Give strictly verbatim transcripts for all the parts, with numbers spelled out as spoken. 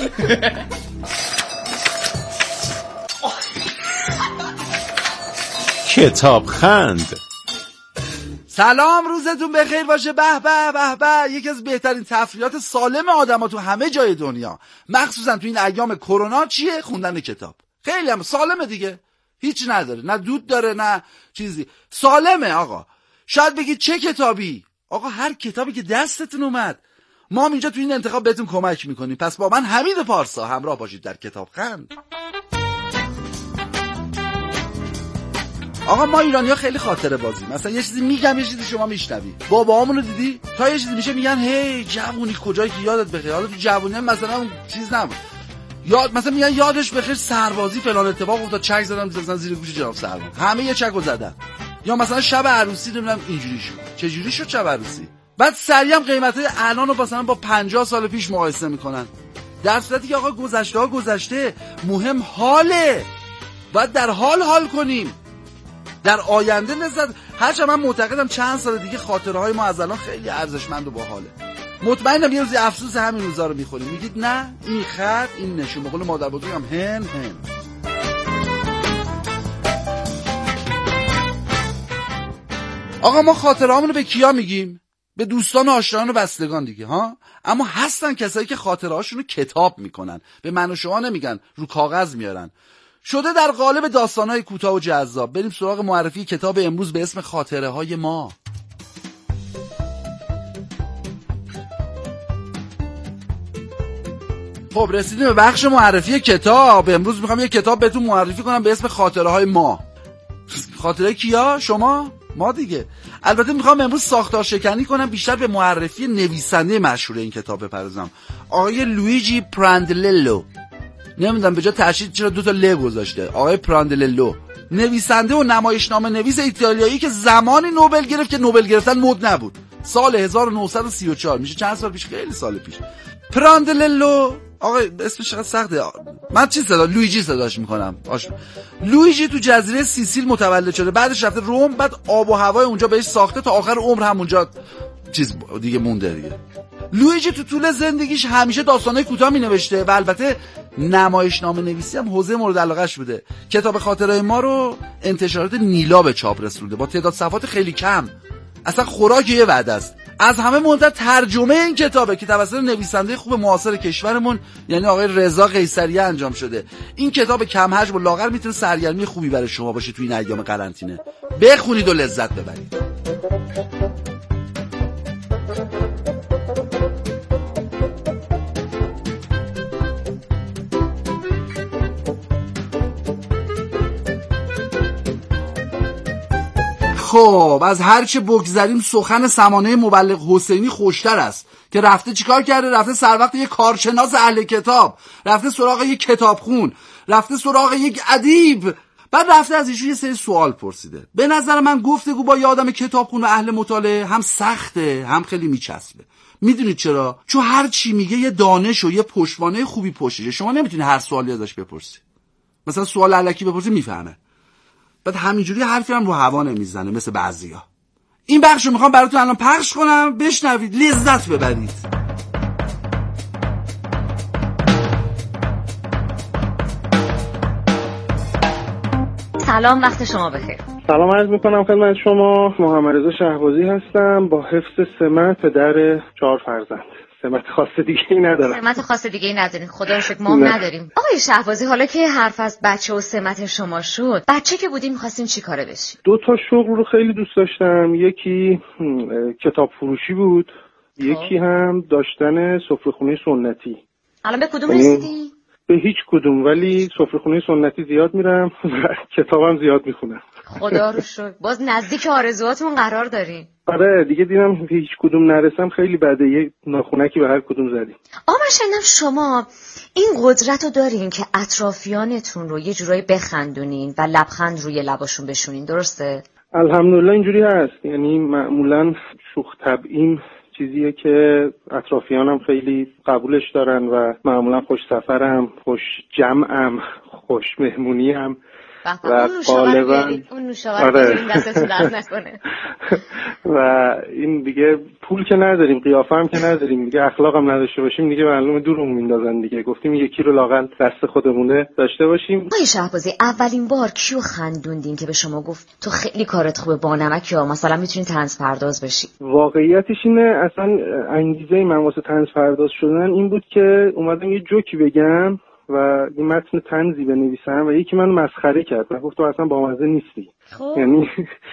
کتابخند. سلام، روزتون بخیر باشه. به به به به. یکی از بهترین تفریحات سالم آدم‌ها تو همه جای دنیا، مخصوصا تو این ایام کرونا، چیه؟ خوندن کتاب. خیلی هم سالمه دیگه، هیچ نداره، نه دود داره نه چیزی، سالمه آقا. شاید بگید چه کتابی؟ آقا هر کتابی که دستتون اومد. ما هم اینجا تو این انتخاب بهتون کمک میکنیم. پس با من حمید پارسا همراه باشید در کتابخند. آقا ما ایرانی‌ها خیلی خاطره بازی، مثلا یه چیزی میگم یه چیزی شما میشنوی. باباهامون رو دیدی؟ تا یه چیزی میشه میگن هی جوونی کجایی که یادت بخیر. حالا تو جوونی مثلا اون چیز نبود، یاد مثلا میگن یادش بخیر سربازی فلان اتفاق افتاد، چک زدم مثلا زیر گوش جناب سرباز، همه یه چکو زدن. یا مثلا شب عروسی نمیدونم اینجوری شد. چه جوری شد شب عروسی؟ بعد سریع هم قیمتای الان رو مثلا با پنجاه سال پیش مقایسه میکنن، در صورتی که آقا گذشته ها گذشته. مهم حاله، باید در حال حال کنیم، در آینده لذت. هرچند من معتقدم چند سال دیگه خاطره های ما از الان خیلی ارزشمند و باحاله. مطمئنم یه روزی افسوس همین روزا رو میخوریم، میگید نه این خط این نشون، به قول مادر بزرگم هن هن. آقا ما خاطره هامونو به کیا میگیم؟ به دوستان و آشنایان و بستگان دیگه ها. اما هستن کسایی که خاطره هاشونو کتاب میکنن، به من و شما نمیگن، رو کاغذ میارن. شده در قالب داستان‌های کوتاه و جذاب. بریم سراغ معرفی کتاب امروز به اسم خاطره های ما. خب رسیدیم به بخش معرفی کتاب. امروز میخوام یه کتاب بهتون معرفی کنم به اسم خاطره های ما. خاطره کیا؟ شما؟ ما دیگه. البته میخوام امروز ساختار شکنی کنم، بیشتر به معرفی نویسنده مشهور این کتاب بپردازم، آقای لویجی پراندللو. نمیدونم به جا تشدید چرا دو تا ل گذاشته. آقای پراندللو، نویسنده و نمایشنامه نویس ایتالیایی که زمانی نوبل گرفت که نوبل گرفتن مد نبود. سال هزار و نهصد و سی و چهار، میشه چند سال پیش، خیلی سال پیش. پراندللو، آقا اسمش چقدر سخته، من چی صدا لویجی صداش میکنم. آش... لویجی تو جزیره سیسیل متولد شده، بعدش رفته روم، بعد آب و هوای اونجا بهش ساخته تا آخر عمر همونجا چیز دیگه مونده دیگه. لویجی تو طول زندگیش همیشه داستانای کوتاه مینوشته و البته نمایشنامه نویسی هم حوزه مورد علاقه‌اش بوده. کتاب خاطره ما رو انتشارات نیلا به چاپ رسونده با تعداد صفحات خیلی کم، اصلا خوراک یه وعده است. از همه مهمتر ترجمه این کتابه که توسط نویسنده خوب معاصر کشورمون یعنی آقای رضا قیصریه انجام شده. این کتاب کم حجم و لاغر میتونه سرگرمی خوبی برای شما باشه تو این ایام قرنطینه. بخونید و لذت ببرید. خب از هرچه بگذریم سخن سمانه مبلغ حسینی خوشتر است که رفته چیکار کرده؟ رفته سر وقت یک کارشناس اهل کتاب، رفته سراغ یک کتابخون، رفته سراغ یک ادیب، بعد رفته از ایشون یه سری سوال پرسیده. به نظر من گفتگو با یه آدم کتابخون و اهل مطالعه هم سخته هم خیلی میچسبه. میدونید چرا؟ چون هر چی میگه یه دانش و یه پشتوانه خوبی پشتشه. شما نمیتونی هر سوالی ازش بپرسی، مثلا سوال الکی بپرسی میفهمه، بعد همینجوری حرفی هم رو هوا نمیزنه مثل بعضیا. این بخش رو میخوام براتون الان پخش کنم، بشنوید، لذت ببرید. سلام، وقت شما بخیر. سلام عرض میکنم خدمت شما. محمد رضا شهبازی هستم، با حفظ سمت پدر چهار فرزند. سمت خاص دیگه ای ندارم. سمت خاص دیگه ای ندارین؟ خدا رو شکر ما هم نداریم. آقای شهبازی، حالا که حرف از بچه و سمت شما شد، بچه که بودین می‌خواستین چی کاره بشین؟ دو تا شغل رو خیلی دوست داشتم. یکی کتاب فروشی بود، یکی هم داشتن سفره‌خونه سنتی. الان به کدوم رسیدی؟ به هیچ کدوم، ولی سفره‌خونه سنتی زیاد میرم و کتابم زیاد میخونم. خدا رو شکر باز نزدیک آرزوهاتون قرار دارین. آره دیگه دیدم هیچ کدوم نرسم خیلی بده، یه ناخونکی به هر کدوم زدیم. آقا من شنیدم شما این قدرت رو دارین که اطرافیانتون رو یه جورایی بخندونین و لبخند روی لباشون بشونین، درسته؟ الحمدلله اینجوری هست. یعنی معمولا شوخ طبعیم چیزیه که اطرافیانم خیلی قبولش دارن و معمولا خوش سفرم، خوش جمعم، خوش مهمونیم و غالبا اون نوشابه رو دستتون درد نکنه. و این دیگه پول که نداریم، قیافه هم که نداریم دیگه، اخلاق هم نداشته باشیم دیگه، معلومه دورمون میندازن دیگه. گفتیم یکی رو لااقل دست خودمونه داشته باشیم. آقای شهبازی، اولین بار کیو خندوندین که به شما گفت تو خیلی کارت خوبه با نمک، یا مثلا میتونی طنز پرداز بشی؟ واقعیتش اینه اصلا انگیزه من واسه طنز پرداز شدن این بود که اومدم یه جوکی بگم و یه متن طنزی بنویسم و یکی منو مسخره کرد و گفت تو اصلا بامزه نیستی. خب. یعنی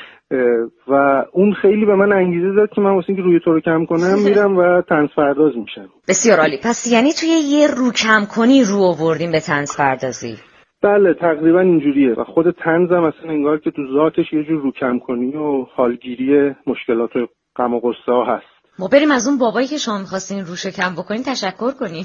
و اون خیلی به من انگیزه داد که من واسه اینکه روی تو رو کم کنم میرم و طنز پرداز میشم. بسیار عالی. پس یعنی توی یه رو کم کنی رو آوردیم به طنز پردازی؟ بله تقریبا اینجوریه و خود طنزم اصلا انگار که تو ذاتش یه جور رو کم کنی و حالگیری مشکلات و غم و غصه ها هست. ما بریم از اون بابایی که شما می‌خواستین روشو کم بکنین تشکر کنیم.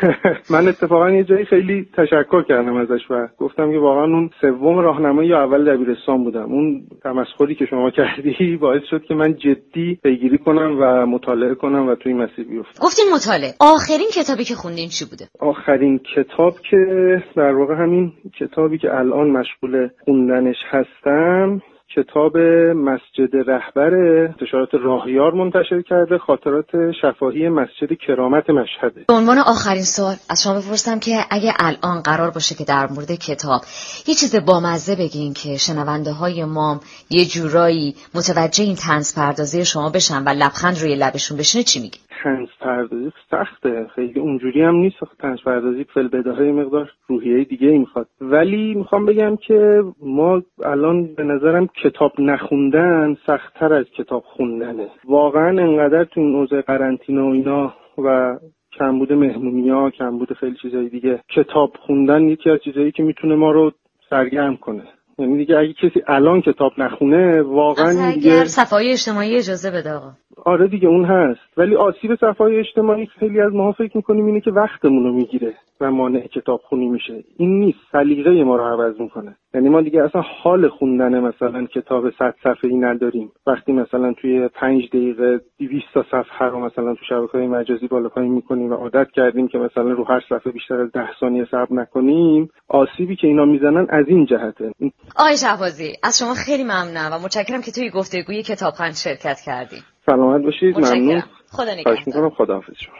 من اتفاقا یه جایی خیلی تشکر کردم ازش و گفتم که واقعا اون سوم راهنمایی یا اول دبیرستان بودم. اون تمسخری که شما کردی باعث شد که من جدی پیگیری کنم و مطالعه کنم و توی این مسیر بیفتم. گفتین مطالعه. آخرین کتابی که خوندین چی بوده؟ آخرین کتاب که در واقع همین کتابی که الان مشغول خوندنش هستم، کتاب مسجد رهبر انتشارات راهیار منتشر کرده، خاطرات شفاهی مسجد کرامت مشهده. به عنوان آخرین سوال از شما بپرسم که اگه الان قرار باشه که در مورد کتاب یه چیز بامزه بگین که شنونده های ما یه جورایی متوجه این طنز پردازی شما بشن و لبخند روی لبشون بشینه، چی میگی؟ طنز پردازی سخته، خیلی اونجوری هم نیست. طنز پردازی فل بداهه مقدار روحیه دیگه ای میخواد، ولی میخوام بگم که ما الان به نظرم کتاب نخوندن سخت‌تر از کتاب خوندنه. واقعا انقدر تو این اوضاع قرنطینه و اینا و کمبود مهمونی‌ها، کمبود خیلی چیزای دیگه، کتاب خوندن یکی از چیزایی که میتونه ما رو سرگرم کنه. یعنی دیگه اگه کسی الان کتاب نخونه واقعا دیگه صفحه‌های اجتماعی اجازه بده آقا. آره دیگه اون هست، ولی آسیب صفحه‌های اجتماعی خیلی از ماها فکر می‌کنیم اینه که وقتمون رو میگیره و مانع کتاب خونی میشه. این نیست، سلیقه ما رو عوض میکنه. یعنی ما دیگه اصلا حال خوندن مثلا کتاب صد صفحه‌ای نداریم. وقتی مثلا توی پنج دقیقه دویست تا صفحه رو مثلا تو شبکه‌های مجازی بالا پایین می‌کنیم و عادت کردیم که مثلا رو هر صفحه بیشتر از ده ثانیه صبر نکنیم، آسیبی که اینا میزنن از این جهته. آقای شهبازی از شما خیلی ممنونم و متشکرم که توی گفتگوی کتابخوان شرکت کردید. سلامت باشید. ممنون. خدا نگهدار. خداحافظ شما.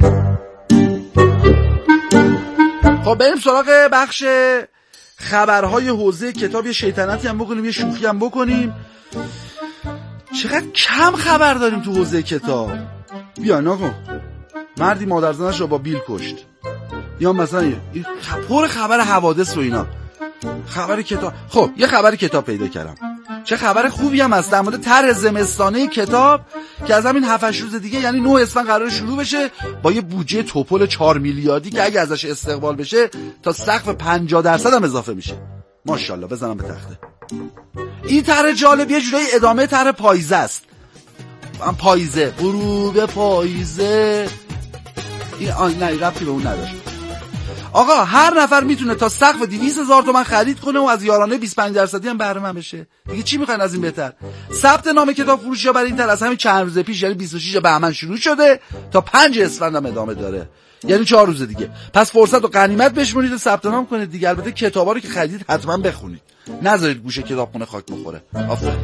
خب بریم سراغ بخش خبرهای حوزه کتاب. یه شیطنتی هم بکنیم، یه شوخی هم بکنیم. چقدر کم خبر داریم تو حوزه کتاب. بیا نکن مردی مادرزنش رو با بیل کشت، یا مثلا این پر خبر حوادث و اینا، خبر کتاب. خب یه خبر کتاب پیدا کردم، چه خبر خوبی هم هست، در مورد طرح زمستانه کتاب که از همین هفت هشت روز دیگه یعنی نه اسفند قرار شروع بشه با یه بودجه توپل چهار میلیاردی که اگه ازش استقبال بشه تا سقف پنجاه درصد هم اضافه میشه. ماشاءالله بزنم به تخته. این طرح جالب یه جورایی ادامه طرح پاییزه است. پاییزه، غروب پاییزه. این آن نه ربطی به اون نداشت. آقا هر نفر میتونه تا سقف دویست هزار تومان خرید کنه و از یارانه بیست و پنج درصدی هم بهره مند بشه. دیگه چی میخواین از این بهتر؟ ثبت نام کتاب فروشی‌ها برای این طرح از همین چند روز پیش یعنی بیست و شش بهمن شروع شده تا پنج اسفند هم ادامه داره، یعنی چهار روز دیگه. پس فرصت و غنیمت بشمونید و ثبت نام کنید دیگه. البته کتابا رو که خریدید حتما بخونید، نذارید گوشه کتابخونه خاک بخوره. آفرین.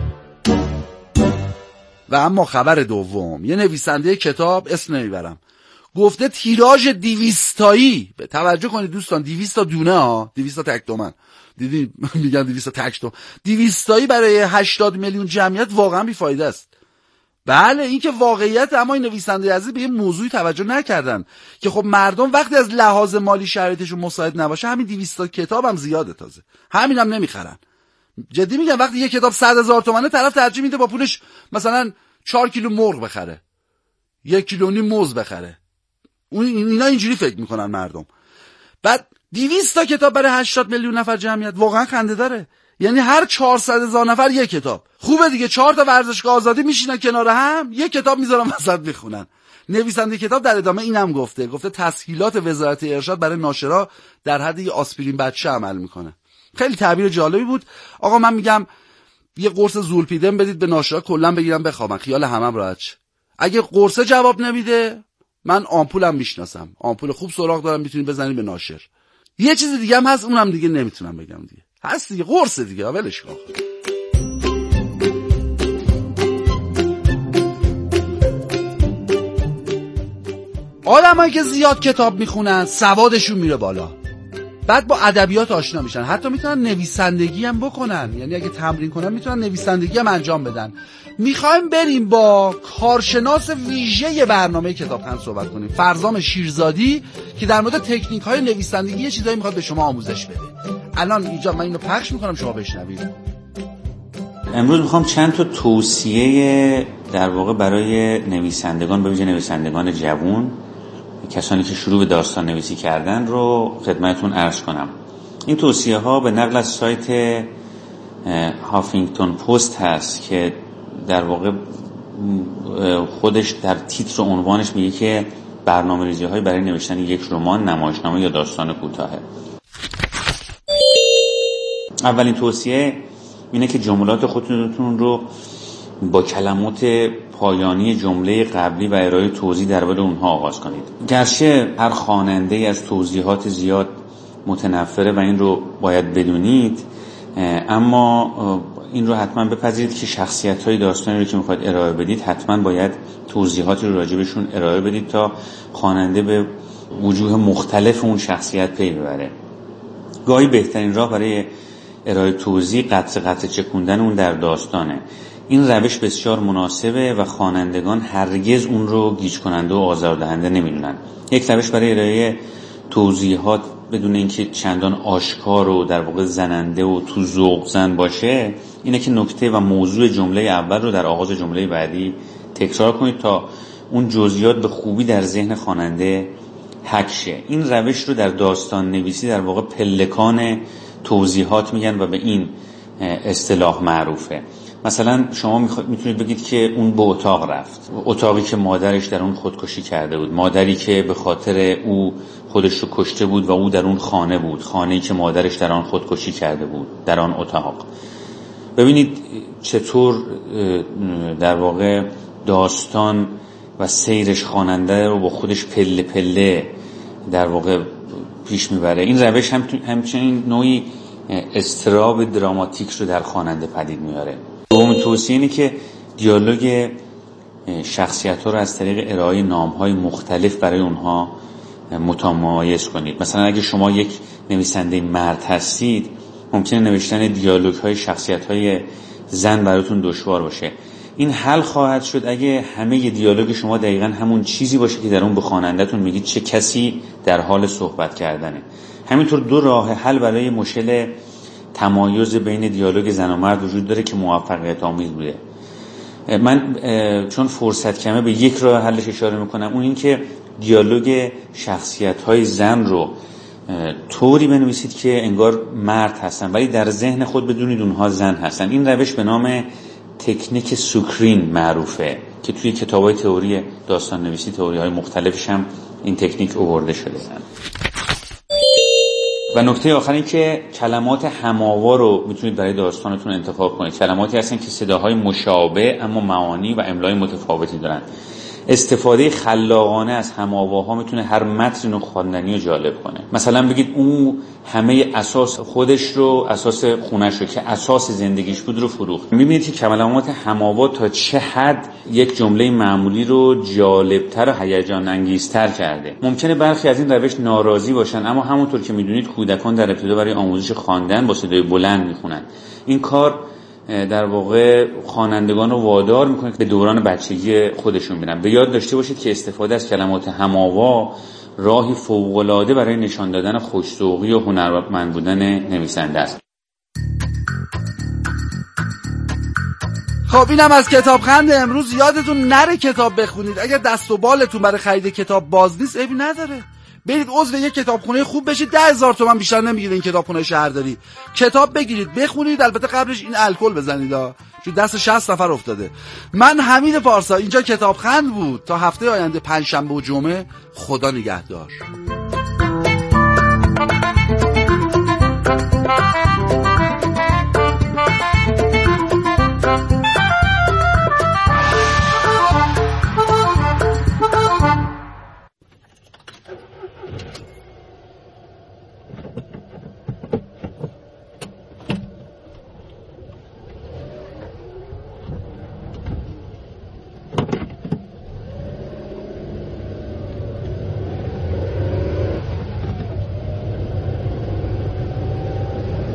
و اما خبر دوم، یه نویسنده کتاب اسم نمیبرم گفته تیراژ دویستایی، به توجه کنید دوستان، دویست تا دونه ها، دویست تا تک تومن، دیدین میگن دویست تا تک تومن، دویستایی برای هشتاد میلیون جمعیت واقعا بیفایده است. بله این که واقعیت، اما این نویسنده عزیز به یه موضوعی توجه نکردن که خب مردم وقتی از لحاظ مالی شرایطشون مساعد نباشه همین دویست تا کتاب هم زیاده، تازه همین هم نمیخرن. جدی میگم وقتی یه کتاب صد هزار تومنه طرف ترجیح میده با پولش مثلا چهار کیلو مرغ بخره، یک کیلو نیم موز بخره. اون اینا اینجوری فکر میکنن مردم. بعد دویست تا کتاب برای هشتاد میلیون نفر جمعیت واقعا خنده داره. یعنی هر چهارصد هزار نفر یک کتاب. خوبه دیگه، چهار تا ورزشگاه آزادی میشینن کنار هم یک کتاب میذارن وسط میخونن. نویسنده کتاب در ادامه اینم گفته گفته تسهیلات وزارت ارشاد برای ناشرا در حد یه آسپرین بچه عمل میکنه. خیلی تعبیر جالبی بود. آقا من میگم یه قرص زولپیدم بدید به ناشرا کلا بگیرن بخوابن، خیال همم راحت شه. اگه قرص جواب نمیده من آمپولم میشناسم، آمپول خوب سراغ دارم، میتونید بزنید به ناشر. یه چیز دیگه هم هست اونم دیگه نمیتونم بگم دیگه. هست دیگه، قرص دیگه، ولش کن. آدمایی که زیاد کتاب میخونن سوادشون میره بالا، بعد با ادبیات آشنا میشن، حتی میتونن نویسندگی هم بکنن، یعنی اگه تمرین کنن میتونن نویسندگی هم انجام بدن. میخوایم بریم با کارشناس ویژه برنامه کتابخوان صحبت کنیم، فرزام شیرزادی، که در مورد تکنیک های نویسندگی یه چیزایی میخواد به شما آموزش بده. الان اینجا من اینو پخش میکنم، شما بشنوید. امروز میخوام چند تا توصیه در واقع برای نویسندگان، به ویژه نویسندگان جوان، کسانی که شروع به داستان نویسی کردن رو خدمتتون عرض کنم. این توصیه ها به نقل از سایت هافینگتون پست هست که در واقع خودش در تیتر و عنوانش میگه که برنامه‌ریزی های برای نوشتن یک رمان، نمایشنامه یا داستان کوتاهه. اولین توصیه اینه که جملات خودتون رو با کلمات پایانی جمله قبلی و ارائه توضیح درباره اونها آغاز کنید. گرچه هر خواننده از توضیحات زیاد متنفره و این رو باید بدونید، اما این رو حتما بپذیرید که شخصیت‌های داستانی رو که میخواید ارائه بدید حتما باید توضیحاتی رو راجبشون ارائه بدید تا خواننده به وجوه مختلف اون شخصیت پی ببره. گاهی بهترین راه برای ارائه توضیح قطع قطع چکوندن اون در داستانه. این روش بسیار مناسبه و خوانندگان هرگز اون رو گیج کننده و آزاردهنده نمیدونن. یک روش برای ارائه توضیحات بدون اینکه چندان آشکار و در واقع زننده و تو ذوق زن باشه اینه که نکته و موضوع جمله اول رو در آغاز جمله بعدی تکرار کنید تا اون جزئیات به خوبی در ذهن خواننده حک شه. این روش رو در داستان نویسی در واقع پلکان توضیحات میگن و به این اصطلاح معروفه. مثلا شما میتونید بگید که اون به اتاق رفت، اتاقی که مادرش در اون خودکشی کرده بود، مادری که به خاطر او خودش رو کشته بود و او در اون خانه بود، خانه‌ای که مادرش در آن خودکشی کرده بود، در آن اتاق. ببینید چطور در واقع داستان و سیرش خواننده رو با خودش پله پله در واقع پیش میبره. این روش هم همچنین نوعی اضطراب دراماتیک رو در خواننده پدید میاره. دومین توصیه اینه که دیالوگ شخصیت‌ها رو از طریق ارائه نام‌های مختلف برای اونها متمایز کنید. مثلا اگه شما یک نویسنده مرد هستید، ممکنه نوشتن دیالوگ‌های شخصیت‌های زن براتون دشوار باشه. این حل خواهد شد اگه همه دیالوگ شما دقیقاً همون چیزی باشه که در اون به خواننده‌تون میگید چه کسی در حال صحبت کردنه. همینطور دو راه حل برای مشکل تمایز بین دیالوگ زن و مرد وجود داره که موفقیت آمیز بوده. من چون فرصت کمه به یک راه حلش اشاره میکنم، اون این که دیالوگ شخصیت‌های زن رو طوری بنویسید که انگار مرد هستن ولی در ذهن خود بدونید اونها زن هستن. این روش به نام تکنیک سوکرین معروفه که توی کتاب‌های تئوری داستان نویسی، تئوری‌های مختلفش هم این تکنیک آورده شده. و نکته آخر این که کلمات هم‌آوا رو میتونید برای داستانتون انتخاب کنید. کلماتی هستن که صداهای مشابه اما معانی و املای متفاوتی دارن. استفاده خلاقانه از هم‌آواها میتونه هر متن خواندنی رو جالب کنه. مثلا بگید اون همه اساس خودش رو، اساس خونش رو که اساس زندگیش بود رو فروخت. میبینید که کلمات هم‌آوا تا چه حد یک جمله معمولی رو جالبتر و هیجان انگیزتر کرده. ممکنه برخی از این روش ناراضی باشن، اما همونطور که میدونید کودکان در ابتدا برای آموزش خواندن با صدای بلند میخونن. این کار در واقع خوانندگان رو وادار میکنه که به دوران بچگی خودشون برن. به یاد داشته باشید که استفاده از کلمات هم‌آوا راهی فوق‌العاده برای نشان دادن خوش‌ذوقی و هنرمند بودن نویسنده است. خب اینم از کتابخند امروز. یادتون نره کتاب بخونید. اگر دست و بالتون برای خرید کتاب باز نیست عیبی نداره، برید عضو یک کتابخونه خوب بشید. ده هزار تومان بیشتر نمیگیره این کتابخونه شهرداری. کتاب بگیرید بخونید، البته قبلش این الکل بزنید ها، چون دست شصت نفر افتاده. من حمید پارسا، اینجا کتابخند بود. تا هفته آینده پنجشنبه و جمعه، خدا نگهدار.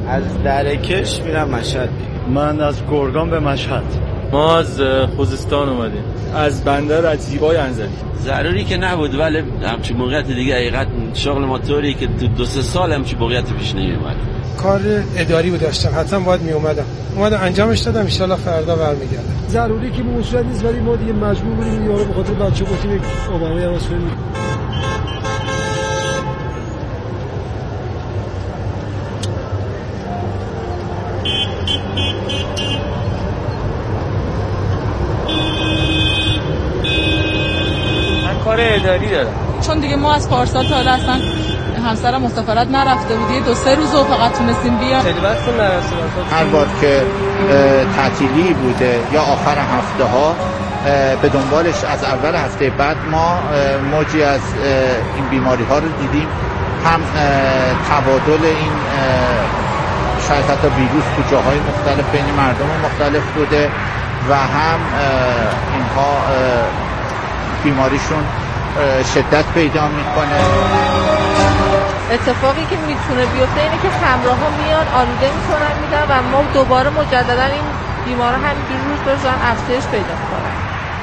از درکش میرم مشهد. من از گرگان به مشهد. ما از خوزستان اومدیم. از بندر از زیبای انزلی. ضروری که نبود ولی همچی موقعیت دیگه حقیقت شغل ما طوری که دو, دو سه سال همچی موقعیت پیش نمیومد. کار اداری بود داشتم، حتما باید می اومدم. اومدم انجامش دادم، ان شاءالله فردا برمیگردم. ضروری که موصول نیست ولی ما دیگه مجبور بودیم یارو به خاطر بچه گفتیم یک اوباما یا واسه کار اداری دارم. چون دیگه ما از پارسال تا حالا اصلا همسرم مسافرت نرفته بود، یه دو سه روز و فقط تونستیم بیام. خیلی وقت نرفتیم. هر بار که تعطیلی بوده یا آخر هفته ها به دنبالش از اول هفته بعد ما موجی از این بیماری ها رو دیدیم. هم تبادل این شاید حتی ویروس تو جاهای مختلف بین مردم مختلف بوده و هم اینها بیماریشون شدت پیدا میکنه. اتفاقی که میتونه بیفته اینه که همراه ها میان آلوده میکنن میدن و ما دوباره مجددا این بیمارا همینجور روز به روز افزایش پیدا میکنن.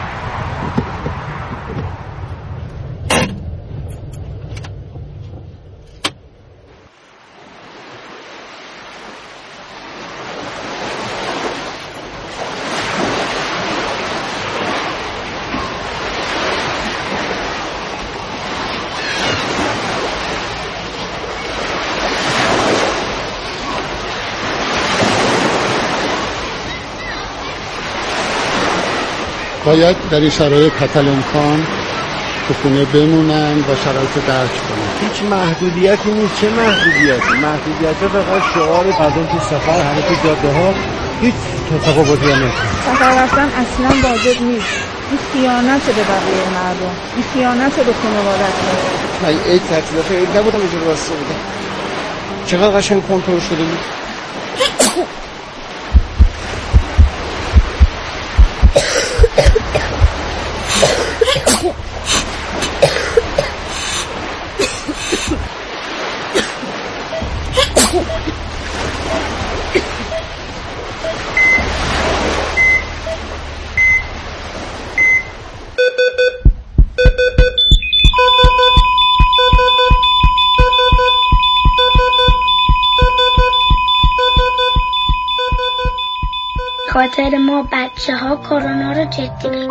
باید در این شرایط حتی امکان تو خونه بمونن و شرایط درک کنن. هیچ محدودیتی نیست. چه محدودیتی؟ محدودیت فقط شعار مردم تو سفر، همه تو جاده ها هیچ تفاوتی نیست. سفر رفتن اصلا واجب نیست. این خیانت به بقیه مردم، این خیانت به خانواده‌ها. من این تعطیلات عید نبودم اینجا واسه بودم. چقدر قشنگ کنترل شده بود. خاطر ما بچه ها کرونا رو جدی بگیریم.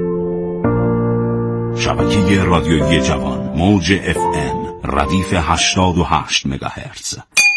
شبکه رادیویی جوان موج اف ام ردیف هشتاد و هشت مگاهرتز.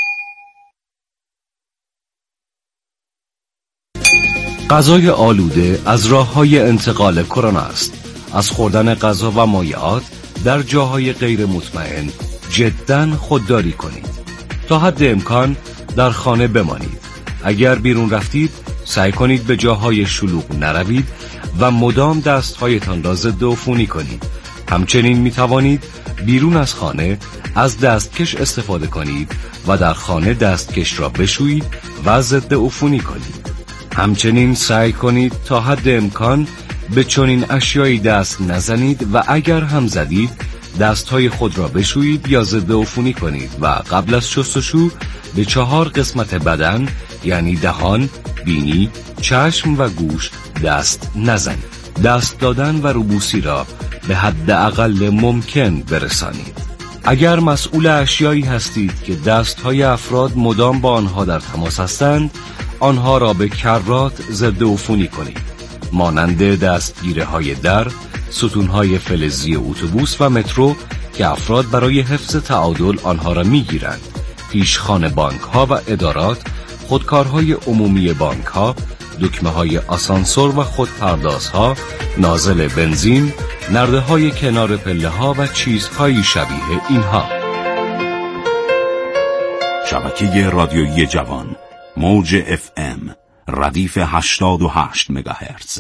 غذای آلوده از راه‌های انتقال کرونا است. از خوردن غذا و مایعات در جاهای غیر مطمئن جداً خودداری کنید. تا حد امکان در خانه بمانید. اگر بیرون رفتید سعی کنید به جاهای شلوغ نروید و مدام دستهایتان را ضد عفونی کنید. همچنین می توانید بیرون از خانه از دستکش استفاده کنید و در خانه دستکش را بشویید و ضد عفونی کنید. همچنین سعی کنید تا حد امکان به چنین اشیایی دست نزنید و اگر هم زدید دستهای خود را بشویید یا ضد عفونی کنید و قبل از شستشو به چهار قسمت بدن یعنی دهان، بینی، چشم و گوش دست نزنید. دست دادن و روبوسی را به حد اقل ممکن برسانید. اگر مسئول اشیایی هستید که دستهای افراد مدام با آنها در تماس هستند، آنها را به کرات ضد عفونی کنید. مانند دستگیره های در، ستونهای فلزی اتوبوس و مترو که افراد برای حفظ تعادل آنها را میگیرند. پیشخوان بانک ها و ادارات، خودکارهای عمومی بانک ها، دکمه های آسانسور و خودپردازها، نازل بنزین، نرده های کنار پله ها و چیزهای شبیه اینها. شبکه رادیویی جوان موج اف ام ردیف هشتاد و هشت مگاهرتز.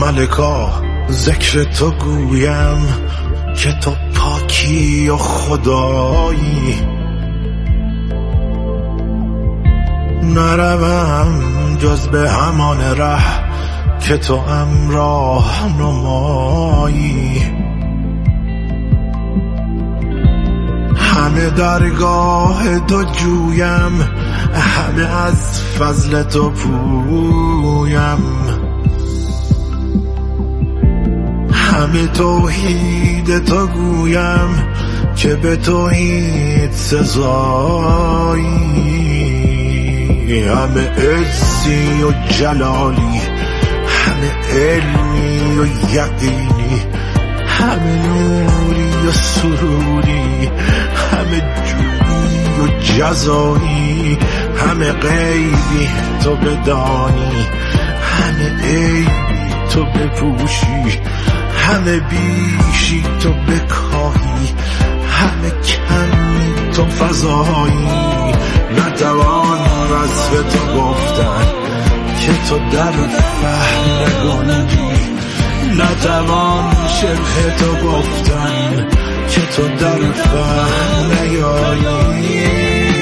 ملکا ذکر تو گویم که تو پاکی و خدایی، نروم جز به همان ره که تو ام راه نمایی. همه درگاه تو جویم، همه از فضل تو پویم، همه توحید تو گویم که به توحید سزایی. همه عزی و جلالی، همه علمی و یقینی، همه نوری و سروری، همه جودی و جزایی، همه غیبی تو بدانی، همه عیبی تو بپوشی، همه بیشی تو بکاهی، همه کمی تو فضایی. نتوان وصف تو گفتن که تو در فهم نگنجی، نتوان شبه تو گفتن که تو در فهم نیایی.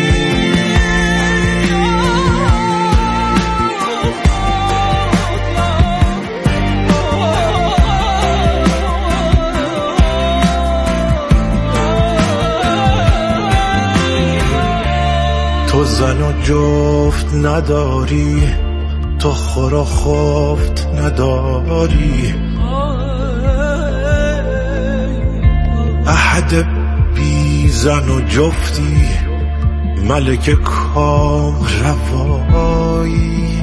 تو زن و جفت نداری، تو خور و خفت نداری، احد بی زن و جفتی، ملک کام روایی.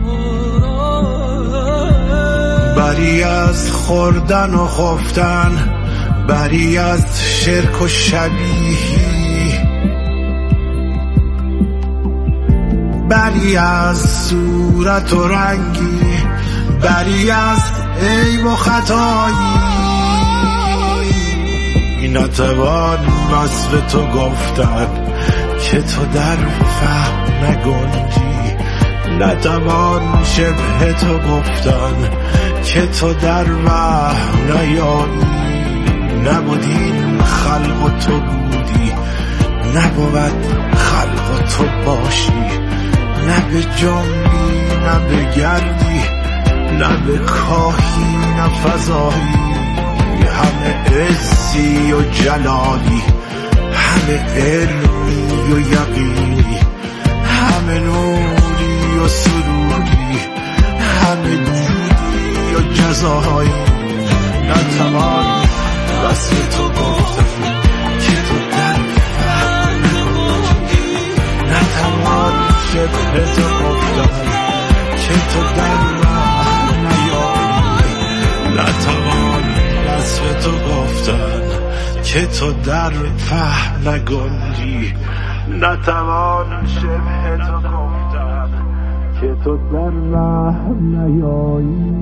بری از خوردن و خفتن، بری از شرک و شبیهی، بری از صورت و رنگی، بری از عیب و خطایی. نتوان وصف تو گفتن که تو در فهم نگنجی، نتوان شبه تو گفتن که تو در وهم نیایی. نبودین خلق و تو بودی، نبود خلق و تو باشی، نه به جنبی نه به گردی، نه به کاهی نه فضایی. همه عزی و جلالی، همه علمی و یقینی، همه نوری و سروری، همه جودی و جزایی. نتوان وصف تو گفتن که تو در فهم نگنجی، نتوان شبه تو گفتن که تو در وهم نیایی. نتوان وصف تو گفتن که تو در فهم نگنجی، نتوان شبه تو گفتن که تو در وهم نیایی.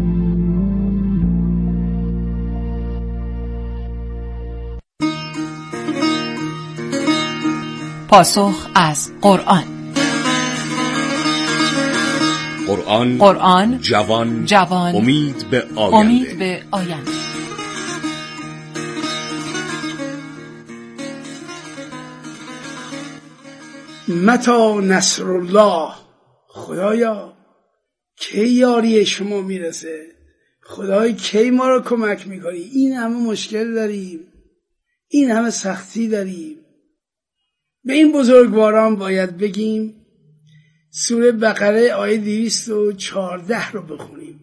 پاسخ از قرآن. قرآن قرآن جوان جوان امید به آینده. امید به آینده. متی نصر الله، خدایا کی یاری شما میرسه؟ خدای کی ما رو کمک میکنی؟ این همه مشکل داریم، این همه سختی داریم. به این بزرگواران باید بگیم سوره بقره آیه دویست و چهارده رو بخونیم.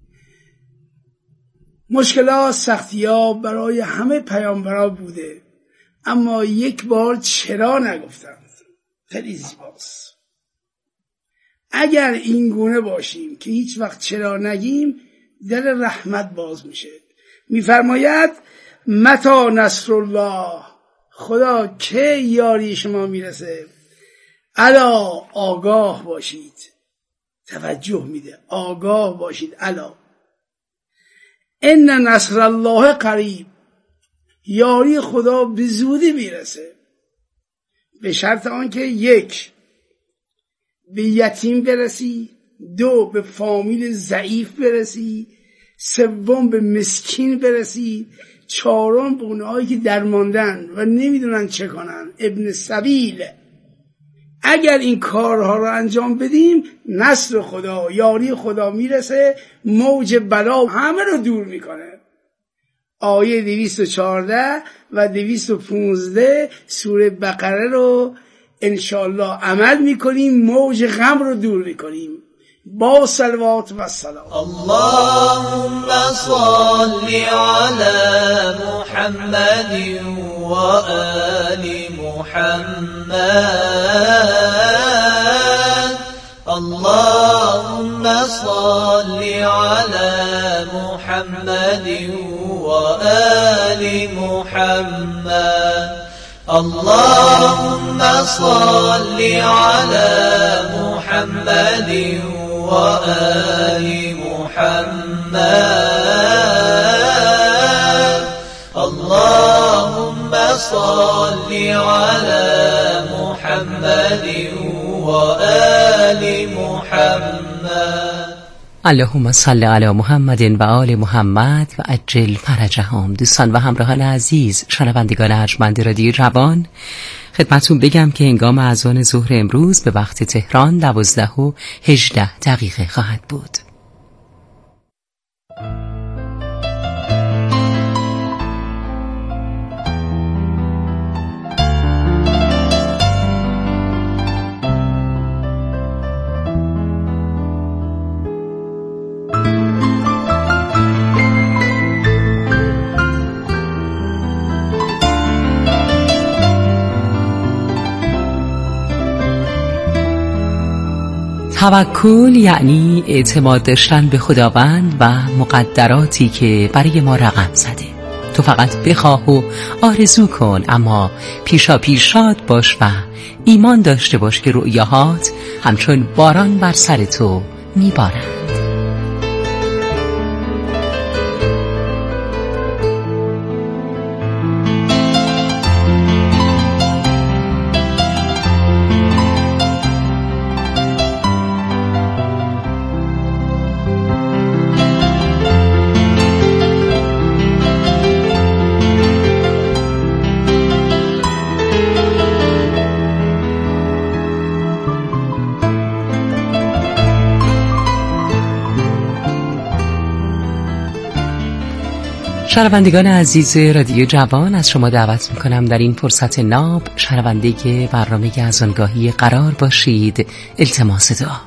مشکلات، سختی‌ها برای همه پیامبران بوده، اما یک بار چرا نگفتند. خیلی زیباست. اگر این گونه باشیم که هیچ وقت چرا نگیم، در رحمت باز میشه. میفرماید متی نصر الله، خدا که یاری شما میرسه؟ الا آگاه باشید، توجه میده، آگاه باشید. الا ان نصر الله قریب، یاری خدا به زودی میرسه، به شرط آنکه یک، به یتیم برسی، دو، به فامیل ضعیف برسی، سوم به مسکین برسید، چهارم به اونهایی که درماندن و نمیدونن چه کنن، ابن سبیل. اگر این کارها رو انجام بدیم نصر خدا، یاری خدا میرسه، موج بلا همه رو دور میکنه. آیه دویست و چهارده و دویست و پانزده سوره بقره رو انشالله عمل میکنیم، موج غم رو دور میکنیم با صلوات و سلام. اللهم صل علی محمد و آل محمد. اللهم صل علی محمد و آل محمد. اللهم صل علی محمد و آل محمد. اللهم صل علی محمد و آل محمد. اللهم صل علی محمد و آل محمد و عجل فرجهم. دوستان و همراهان عزیز، شنوندگان ارجمند رادیو جوان، خدمتتون بگم که هنگام اذان ظهر امروز به وقت تهران دوازده و هجده دقیقه خواهد بود. توکل یعنی اعتماد داشتن به خداوند و مقدراتی که برای ما رقم زده. تو فقط بخواه و آرزو کن، اما پیشا پیش شاد باش و ایمان داشته باش که رؤیاهات همچون باران بر سر تو میبارند. شنوندگان عزیز رادیو جوان، از شما دعوت میکنم در این فرصت ناب شنونده برنامه اذانگاهی قرار باشید. التماس دعا.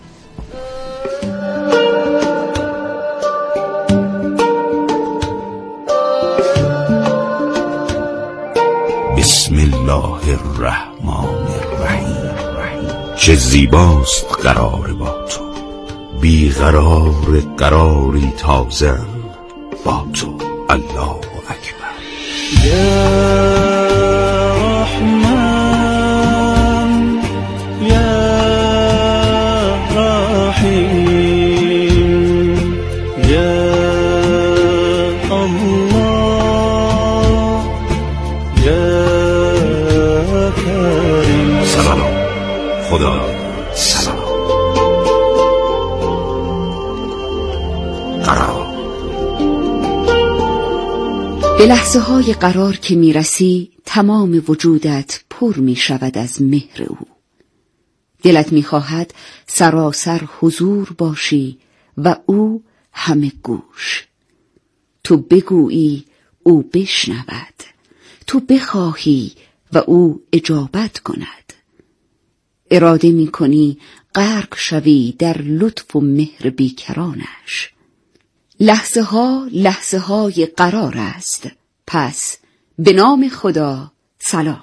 بسم الله الرحمن الرحیم. چه زیباست قرار با تو، بیقرار قراری تازه با تو. الله اکبر. یا رحمان یا رحیم یا الله یا کریم. سلام خدا سلام. قرار. به لحظه های قرار که می رسی تمام وجودت پر می شود از مهر او. دلت می خواهد سراسر حضور باشی و او همه گوش. تو بگویی او بشنود، تو بخواهی و او اجابت کند. اراده می کنی غرق شوی در لطف و مهر بیکرانش. لحظه ها لحظه های قرار است، پس به نام خدا سلام.